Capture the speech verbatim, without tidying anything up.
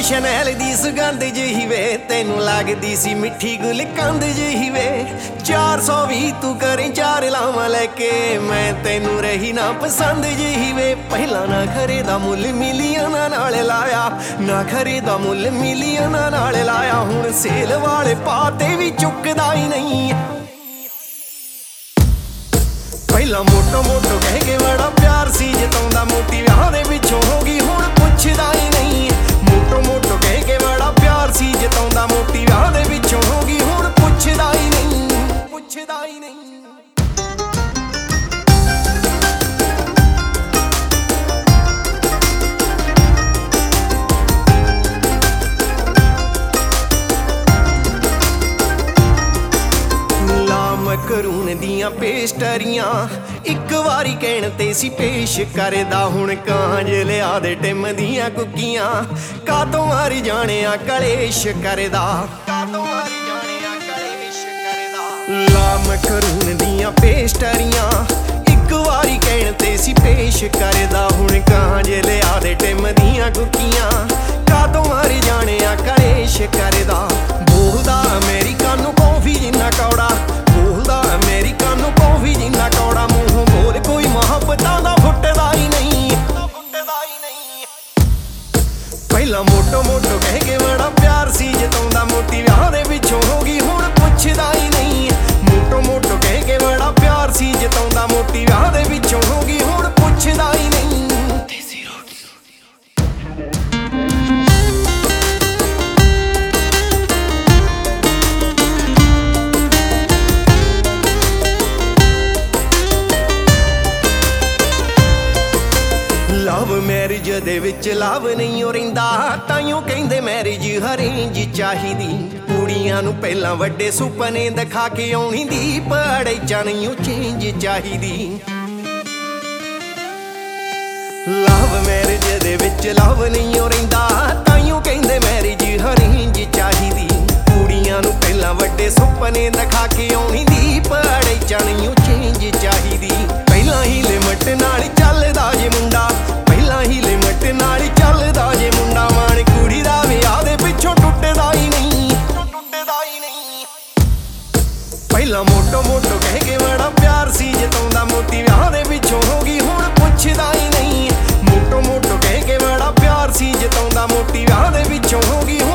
Chanel दी सुगंध जही वे तेनू लगदी सी मिठी गुलकंद जही वे। चार सौ भी तू करें चार लावां लैके मैं तेनू रही ना पसंद जही वे। पहला ना खरे दा मुल मिलियनां नाल लाया, ना खरे दा मुल मिलियनां नाल लाया। हुण सेल वाले पाते भी चुकदा ही नहीं। पहला मोटो मोटो कह के बड़ा प्यार सी जताउंदा, मोटी विआह दे विचों हो गई हुण पुछदा ही नहीं। मोटो मोटो कह के बड़ा प्यार सी जताउंदा, मोटी विआह दे विचों हो गई हुण पुछदा ही नहीं, पुछदा ही नहीं। मकरून दियां पेस्टरियां इक वारी कहण ते सी पेश करदा। हुण कांज लिया दे टिम दियां कुक्कियां कातों मारी जाने आ कलेश करदा, कातों मारी जाने आ कलेश करदा। ला मकरून दियां पेस्टरियां इक वारी कहण ते सी पेश करदा। हुण कांज लिया दे टिम दियां कुक्कियां कातों मारी जाने आ कलेश करदा। बोलदा अमेरिका नूं कॉफी जिन्ना कौड़ा, बोलदा अमेरिका नूं कॉफी जिन्ना कौड़ा। मूंहों बोल कोई मुहब्बतां दा फुटदा ही नहीं, फुटदा ही नहीं। पहला मोटो मोटो कह के बड़ा प्यार सी जताउंदा, मोटी विआह दे विचों हो गई हुण पुछदा ही नहीं। मोटो मोटो कह के बड़ा प्यार सी जताउंदा, मोटी विआह दे विचों हो गई हुण पुछदा ही नहीं। लव मैरिज दे विच लव नहीं हो रहिंदा, ताइयों कहिंदे मैरिज अरेंज चाहिदी। कुड़ियां नूं पहलां वड्डे सुपने दिखा के आउणी दी, पढ़ाई च नहीं चेंज चाहिदी। लव मैरिज दे विच लव नहीं हो रहिंदा, ताइयों कहिंदे मैरिज अरेंज चाहिदी। कुड़ियां नूं पहलां वड्डे सुपने दिखा के आउणी दी, पढ़ाई च नहीं चेंज चाहिदी। पहलां ही लिमट नाल चलदा जे मुंडा, पहला ही लिमट नाल चलदा जे मुंडा। माण कुड़ी दा विआह दे पिछों टुटदा ही नहीं, टुटदा ही नहीं। पहला मोटो मोटो कह के बड़ा प्यार सी जताउंदा, मोटी विआह दे पिछों हो गई हुण पुछदा ही नहीं। मोटो मोटो कह के बड़ा प्यार सी जताउंदा, मोटी विआह दे पिछों हो गई।